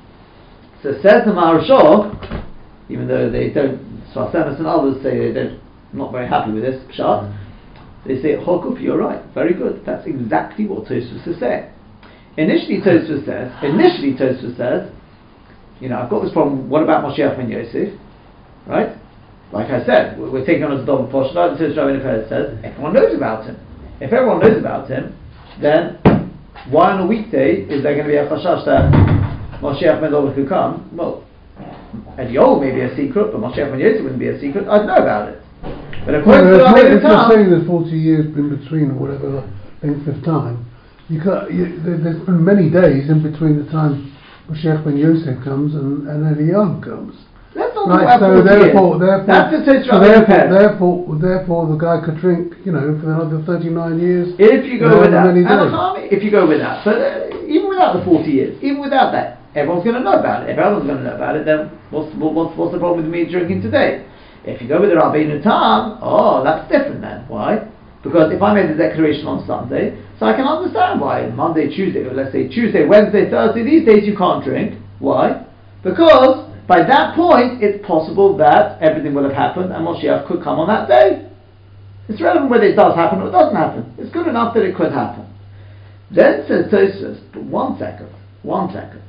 So says the Maharshal, even though they don't, Sfasemis and others say they're not very happy with this pshat, they say, Hokuf, you're right, very good. That's exactly what Tosfos is saying. Initially Tosfos says, initially Tosfos says, you know, I've got this problem, what about Moshiach ben Yosef? Right? Like I said, we're, we're taking on as a double portion, like the Tosfos Rabbeinu Perez says, everyone knows about him. If everyone knows about him, then why on a weekday is there going to be a chashash that Moshiach ben David could come? Well, Eliyahu may be a secret, but Moshiach ben Yosef wouldn't be a secret. I'd know about it. But according Well, to if, Rabbeinu if you're Tam, saying there's forty years in between, or whatever length of time, you can't, you, there, there's been many days in between the time Moshiach ben Yosef comes and, and Eliyahu comes. let's not Right, talk about so forty therefore, years. therefore, That's the Tosfos so Rabbeinu therefore, Perez. therefore, therefore, the guy could drink, you know, for another thirty-nine years. If you go however with that, many and days. Achami, if you go with that, so uh, even without the forty years, even without that, everyone's going to know about it. If everyone's going to know about it, then what's what, what's what's the problem with me drinking today? If you go with the Rabbeinu Tam, oh, that's different then. Why? Because if I made the declaration on Sunday, so I can understand why Monday, Tuesday, or let's say Tuesday, Wednesday, Thursday, these days you can't drink. Why? Because by that point, it's possible that everything will have happened and Moshiach could come on that day. It's relevant whether it does happen or it doesn't happen. It's good enough that it could happen. Then says Tosfos, but one second, one second.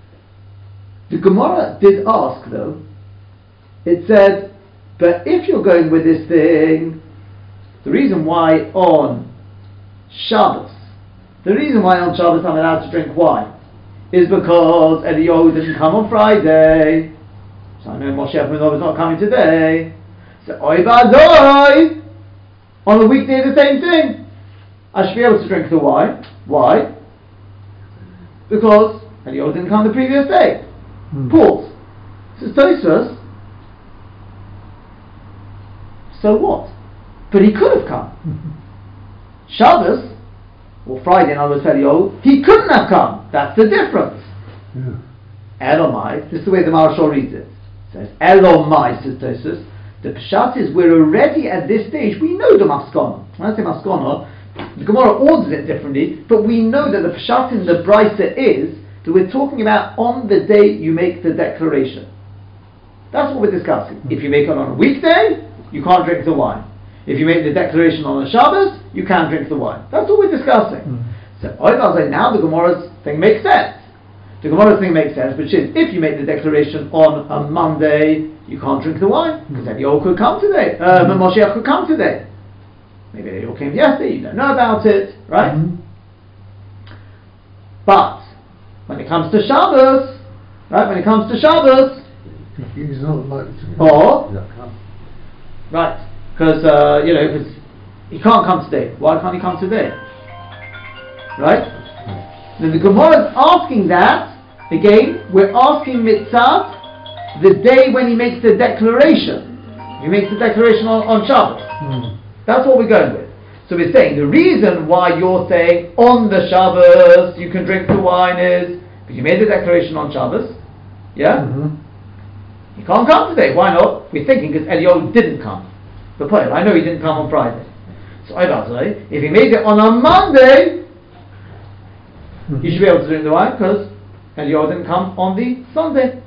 The Gemara did ask though, it said, but if you're going with this thing, the reason why on Shabbos, the reason why on Shabbos I'm allowed to drink wine is because Eliyahu didn't come on Friday. So I know Moshiach ben David is not coming today. So Oy V'Azoi, on the weekday the same thing. I should be able to drink the wine. Why? Because Eliyahu didn't come the previous day. Hmm. Pause. Says Tosfos, so what? But he could have come. Shabbos, or Friday in other words, Eliyahu, he couldn't have come. That's the difference. Yeah. Elomai, this is the way the Maharshal reads it. It says, Elomai, says Tosfos, the Pshat is we're already at this stage, we know the Maskana. When I say Maskana, the Gemara orders it differently, but we know that the Pshat in the Brisa is that we're talking about on the day you make the declaration. That's what we're discussing. If you make it on a weekday, you can't drink the wine. If you make the declaration on a Shabbos, you can drink the wine. That's what we're discussing. Mm. So I'll say now the Gemara's thing makes sense. The Gemara's thing makes sense, which is if you make the declaration on a Monday, you can't drink the wine because Eliyahu could come today. Uh, mm. Moshiach could come today. Maybe Eliyahu came yesterday. You don't know about it, right? Mm. But when it comes to Shabbos, right? When it comes to Shabbos, he's not likely to. Or right, because uh, you know, because he can't come today. Why can't he come today? Right? Then the Gemara is asking that again. We're asking mitzvah the day when he makes the declaration. He makes the declaration on, on Shabbos. Mm. That's what we're going with. So we're saying the reason why you're saying on the Shabbos you can drink the wine is because you made the declaration on Shabbos. Yeah? Mm-hmm. He can't come today. Why not? We're thinking because Eliyahu didn't come. The point, I know he didn't come on Friday. So I about to say, if he made it on a Monday, mm-hmm. he should be able to drink the wine because Eliyahu didn't come on the Sunday.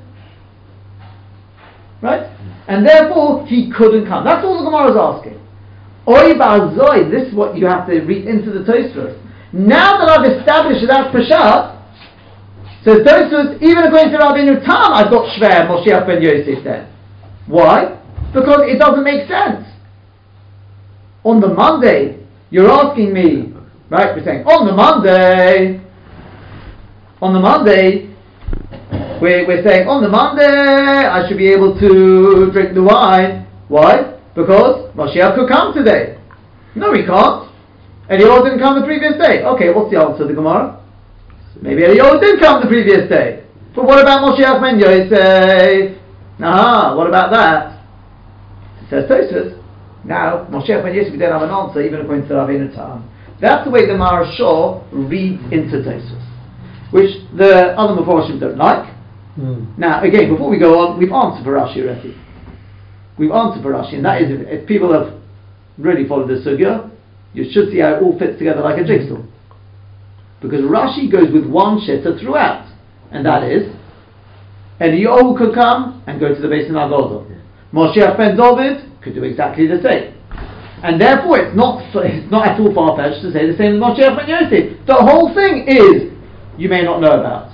Right? And therefore, he couldn't come. That's all the Gemara is asking. Oy ba'azoi, this is what you have to read into the Tosfos. Now that I've established that that's Peshat, says Tosfos, even according to Rabbeinu Tam, I've got Shver Moshiach ben Yosef then. Why? Because it doesn't make sense. On the Monday, you're asking me, right? We're saying on the Monday, on the Monday, we're, we're saying on the Monday I should be able to drink the wine. Why? Because Moshiach could come today. No, he can't. Eliyahu didn't come the previous day. Okay, what's the answer to the Gemara? Maybe Eliyahu did come the previous day. But what about Moshiach ben Yosef? Aha, what about that? It says Tosfos. Now, Moshiach ben Yosef, we don't have an answer, even according to Rabbeinu Tam. That's the way the Maharshal reads into Tosfos, which the other Meforshim don't like. Mm. Now, again, before we go on, we've answered for Rashi already. We've answered for Rashi, and that is, if, if people have really followed the sugya, you should see how it all fits together like a jigsaw. Because Rashi goes with one shitta throughout, and that is, Eliyahu could come and go to the Beis Hanagadol. Moshiach ben David could do exactly the same. And therefore, it's not it's not at all far-fetched to say the same as Moshiach ben Yosef. The whole thing is, you may not know about.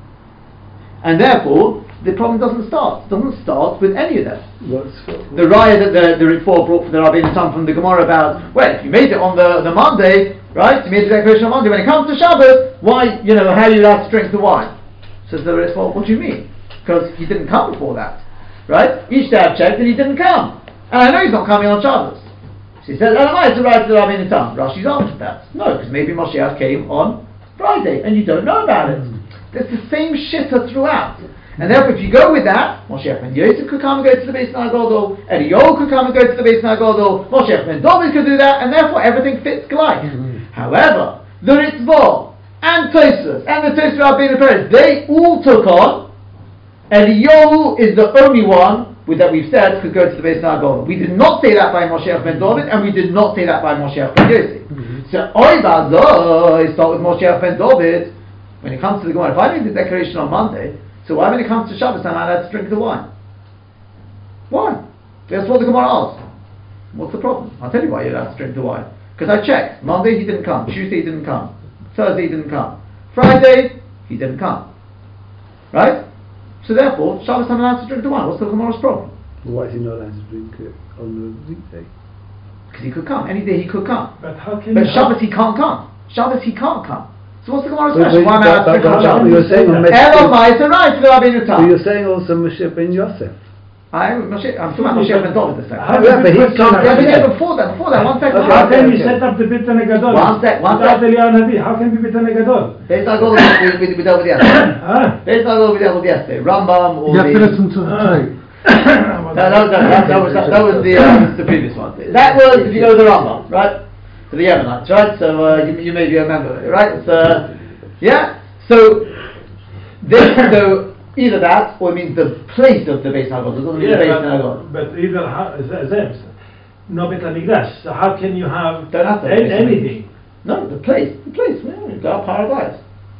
And therefore, the problem doesn't start. It doesn't start with any of them. What's the raya that the, the report brought from the Rabbeinu Tam from the Gemara about, well, if you made it on the, the Monday, right, you made the declaration on Monday, when it comes to Shabbos, why, you know, how are you allowed to drink the wine? Says the report, what do you mean? Because he didn't come before that, right? Each day I've checked and he didn't come. And I know he's not coming on Shabbos. So he said, Elamai, to write to the Rabbeinu Tam. Rashi's answered that. No, because maybe Moshiach came on Friday and you don't know about it. There's the same shitta throughout. And therefore, if you go with that, Moshiach ben Yosef could come and go to the Beis Hanagadol, Eliyahu could come and go to the Beis Hanagadol, Moshiach ben David could do that, and therefore everything fits gleich. Mm-hmm. However, the Ritzvah and Tosfos and the Tosfos Rabbeinu Peretz, they all took on Eliyahu is the only one with that we've said could go to the Beis Hanagadol. We did not say that by Moshiach ben David, and we did not say that by Moshiach ben Yosef. Mm-hmm. So, Oy Bazoi, start with Moshiach ben David. When it comes to the Gemara, if I made the declaration on Monday, so why when it comes to Shabbos I'm allowed to drink the wine? Why? That's what the Gemara asks. What's the problem? I'll tell you why you're allowed to drink the wine. Because I checked. Monday he didn't come. Tuesday he didn't come. Thursday he didn't come. Friday he didn't come. Right? So therefore, Shabbos I'm allowed to drink the wine. What's the Gemara's problem? Why is he not allowed to drink it on the weekday? Because he could come. Any day he could come. But how can But you Shabbos he can't come. Shabbos he can't come. So what's the Gemara's But- question? but- Why am I allowed to but- drink on but- Shabbos? you're saying on Moshe- Elamai to right to the Rabbeinu Tam. So you're saying also Moshe ben Yosef. I, Moshe, I'm talking about Moshe ben David this second. How Yeah, but he can can't- Yeah, but yeah. yeah, before that, before that, one second. Okay, How one can second. we set up the Beit Hanagadol? One sec, one Without sec. Eliyahu Navi, how can we Beit Hanagadol? Beis Hanagadol we, we, we dealt with yesterday. Huh? Beis Hanagadol we dealt with yesterday. Rambam or You have the... to listen to the Ah. tape. No, that, was, that, that, was, that, that was the uh, the previous one. That was, if you know the Rambam, right? To the Yemenites, right? So uh, you, you maybe remember it, right? It's, uh, yeah? So, this, so either that or it means the place of the Beis Hanagadol. It doesn't mean Yeah, the Beis but, Hanagadol. but either ha- z- them, no Beit Hamikdash. So how can you have Don't have to. a- anything? No, the place, the place. Yeah, you go up Paradise.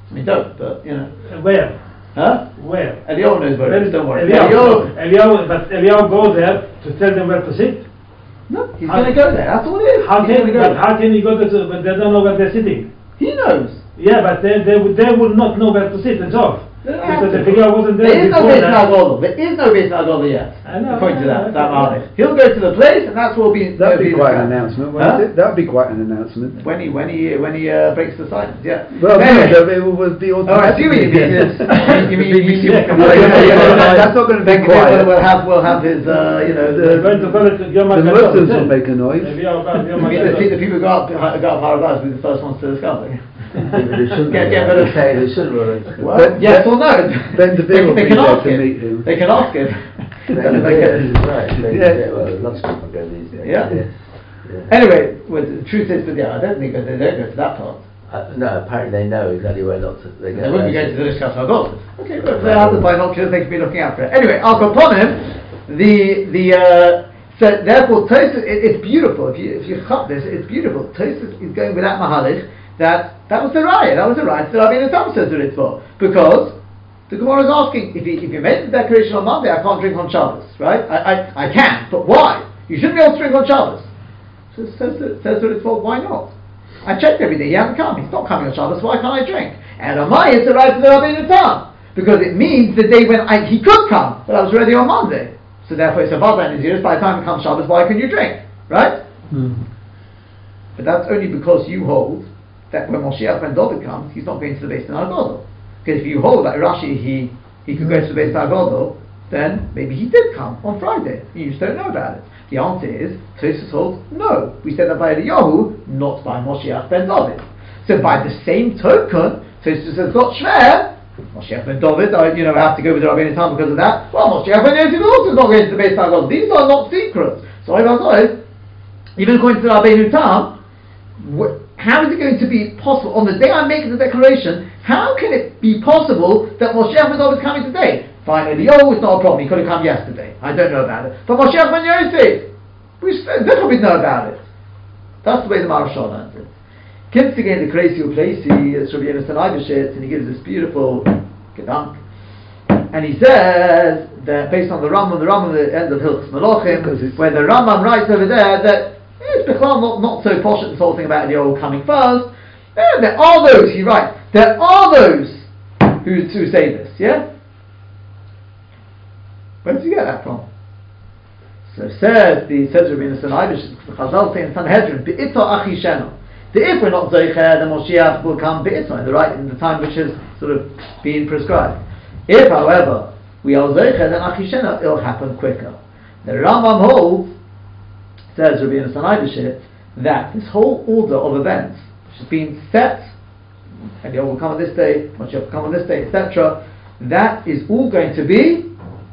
I mean, don't, but, you know. Uh, Where? Huh? Where? Eliyahu knows where it is, don't worry. Eliyahu, Eliyahu, but Eliyahu go there to tell them where to sit? No, he's How- going to go there, that's all it is. How He's can, gonna go but there. how can he go there to, but they don't know where they're sitting? He knows. Yeah, but they, they, would- they will not know where to sit themselves. They don't have Because to. if Eliyahu wasn't there There is no before Beit that. Nagol. There is no Beit Nagol yet. I know, According to I know, that, that okay. Malach. He'll go to the place, and that's what will be. That'd be the quite discussion. an announcement, Huh? wouldn't it? That'd be quite an announcement. When he when he when he uh, breaks the silence, yeah. Well, Anyway. no, it would be Oh, I see what you mean. Yes. you mean The you B B C see will what come yeah, out. yeah, yeah, yeah. That's not going to be Then quiet. We'll have we'll have his uh, you know They're going the. to call it Yom The HaGadol. Muslims will make a noise. Eliyahu got Yom I mean, the, HaGadol. the people who go up go up Harabaz will be the first ones to discover. They shouldn't. Get- get They rid of- say they shouldn't. Well, Well, Ben- yes or no? Ben De they, Beer will they be can there ask to him. meet him. They can ask him. they They can can- do, right. They Yeah. can do, well, lots of people go these days. Yeah. Yes. Yeah. Anyway, well, the truth is that yeah, I don't think that they don't go to that part. Uh, no, apparently they know exactly where not to. They, They wouldn't be going to the Rishkas Hagol. Okay, but if they have the binoculars, they can be looking out for it. Anyway, Al Kaponim, the the uh, so therefore Tosfos, it, it's beautiful. If you if you cut this, it's beautiful. Tosfos is going with that mahalich that that was the riot. That was the riot that Rabbi Natan says that it's for, because the Gemara is asking if you if you made the declaration on Monday, I can't drink on Shabbos, right? I I, I can, but why? You shouldn't be able to drink on Shabbos. So it says that says that it's for. Why not? I checked every day, he hasn't come, he's not coming on Shabbos, why can't I drink? And on my it's the right to the Rabbi Natan, because it means the day when I, he could come, but I was ready on Monday. So therefore it's a Vada and Naziris, by the time it comes Shabbos, why can you drink? Right? Hmm. But that's only because you hold that when Moshiach ben David comes, he's not going to the Beis Haggadah. Because if you hold like Rashi, he, he could go to the Beis Haggadah, then maybe he did come on Friday. You just don't know about it. The answer is, Tosfos holds, no. We said that by Eliyahu, not by Moshiach ben David. So by the same token, Tosfos has got Shver, Moshiach ben David, I, you know, have to go with the Rabbi Natan because of that. Well, Moshiach ben Yosef also is not going to the Beis Haggadah. These are not secrets. So I was even according to the Rabbi Natan, wh- how is it going to be possible, on the day I'm making the declaration, how can it be possible that Moshiach ben David is coming today? Fine, Eliyahu is not a problem, he could have come yesterday. I don't know about it. But Moshiach ben Yosef, we definitely know about it. That's the way the Maharshal learns it. Kim's again the crazy place, he is Rabbi Yonasan Eibeshitz, and he gives this beautiful gedank. And he says that based on the Rambam, the Rambam at the end of Hilchos Malachim, where the Rambam writes over there that it's Bechlal not, not so posh at this whole thing about Eliyahu coming first. There, there are those, he writes, there are those who, who say this, yeah? Where did you get that from? So says the says Rabbi Yonasan Eibeshitz, the Chazal say in Sanhedrin, Be'itza achi sheno. That if we're not Zoicher, then Moshiach will come Be'itza, in the right, in the time which has sort of been prescribed. If, however, we are Zoicher, then achi sheno, it'll happen quicker. The Rambam holds, says Rabbi Yonasan Eibeshitz, that this whole order of events, which has been set, Eliyahu will come on this day, Moshiach will come on this day, et cetera, that is all going to be.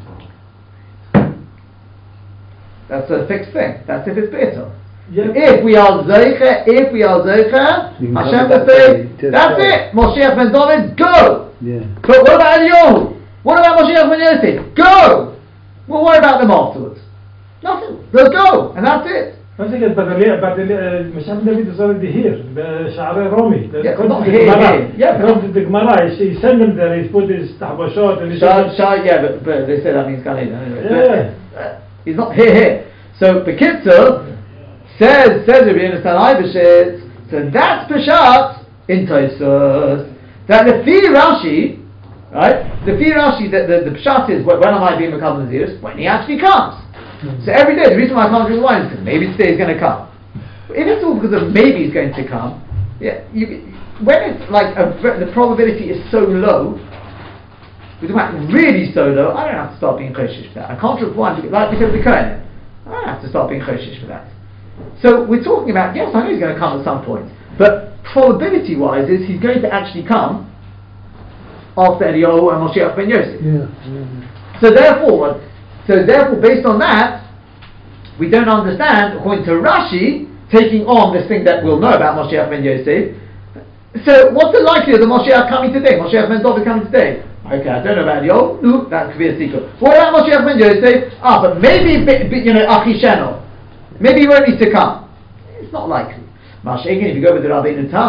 That's a fixed thing. That's if it's bitter. Yeah. If we are Zeicha, if we are Zeicha, You can Hashem come will that say, day, just that's go. it, Moshiach ben David, go! Yeah. But what about Eliyahu? What about Moshiach ben Yosef? Go! We'll worry about them afterwards. Nothing. They'll go, and that's it. Once again, but Eli- but Eli- Moshiach David is already here. The Sha'arei Romi. The- Yeah, according not to the here, Gemara- here. Yeah, according to the Gemara, he he sent him there. He put his tahbashot and he Shah, said, Shah, yeah, but, but they say that means Gan Eden anyway. Yeah. But, uh, he's not here, here. So, Bekitzer says, says Rabbi Yonasan Eibeshitz, so that's Peshat in Tosfos. That the Fi Rashi, right? The Fi Rashi, the, the, the Peshat is, when am I being Mekabel Naziris? When he actually comes. So every day, the reason why I can't drink wine is because maybe today he's going to come. If it's all because of maybe he's going to come, yeah, you, when it's like a, the probability is so low, we're talking about really so low, I don't have to start being choshish for that. I can't drink wine because, like because of the Kohen. I don't have to start being choshish for that. So we're talking about, yes, I know he's going to come at some point, but probability-wise is he's going to actually come after Eliyahu and Moshiach ben Yosef. Yeah. So therefore, so therefore, based on that, we don't understand, according to Rashi, taking on this thing that we'll know about Moshiach ben Yosef. So what's the likelihood of Moshiach coming today? Moshiach ben David coming today? Okay, I don't know about Eliyahu. No, that could be a secret. What about Moshiach ben Yosef? Ah, but maybe, you know, Achi Sheno. Maybe he won't need to come. It's not likely. Mashiach, if you go with the Rabbi Natan,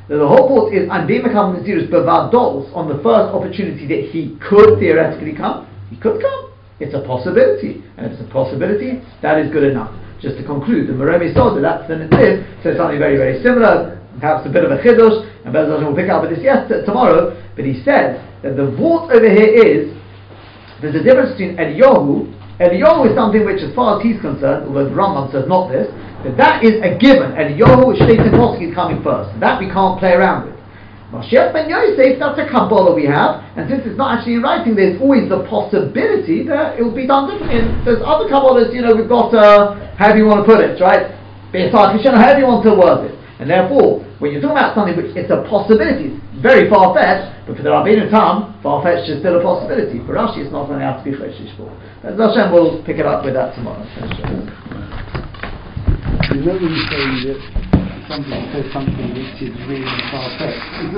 that the whole point is I'm being become Nazirus Bavados on the first opportunity that he could theoretically come. He could come. It's a possibility, and if it's a possibility, that is good enough. Just to conclude, the Meremi Soda, that's the Nazir, says something very, very similar, perhaps a bit of a chidush, and Bezos will pick up with this yesterday, tomorrow. But he says that the vort over here is there's a difference between Eliyahu. Eliyahu is something which, as far as he's concerned, although the Rambam says not this, that that is a given. Eliyahu, Shleitim Posky is coming first. That we can't play around with. Mashiach ben Yosef, that's a Kabbalah we have, and since it's not actually in writing, there's always the possibility that it will be done differently. And there's other Kabbalahs, you know, we've got, uh, however you want to put it, right? However you want to word it. And therefore, when you're talking about something which it's a possibility, it's very far-fetched, but for the Rabbeinu Tam, far-fetched is still a possibility. For Rashi, it's not something I have to be cheshish for. As Hashem will pick it up with that tomorrow. You know when you say that somebody says something which is really far-fetched,